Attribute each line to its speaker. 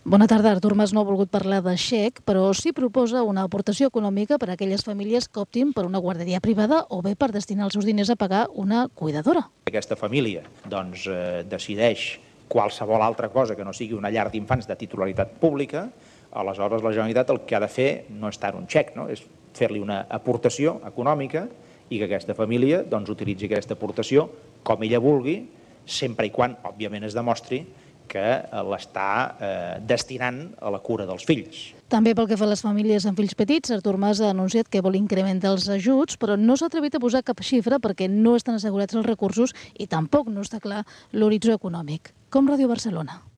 Speaker 1: Bona tarda. Artur Mas no ha volgut parlar de xec, però sí proposa una aportació econòmica per a aquelles famílies que optin per una guarderia privada o bé per destinar els seus diners a pagar una cuidadora.
Speaker 2: Aquesta família decideix qualsevol altra cosa que no sigui una llar d'infants de titularitat pública, aleshores la Generalitat el que ha de fer no és tant un xec, és fer-li una aportació econòmica i que aquesta família utilitzi aquesta aportació com ella vulgui, sempre i quan, òbviament, es demostri que l'està destinant a la cura dels fills.
Speaker 1: També pel que fa a les famílies amb fills petits, Artur Mas ha anunciat que vol incrementar els ajuts, però no s'ha atrevit a posar cap xifra perquè no estan assegurats els recursos i tampoc no està clar l'horitzó econòmic. Com Ràdio Barcelona.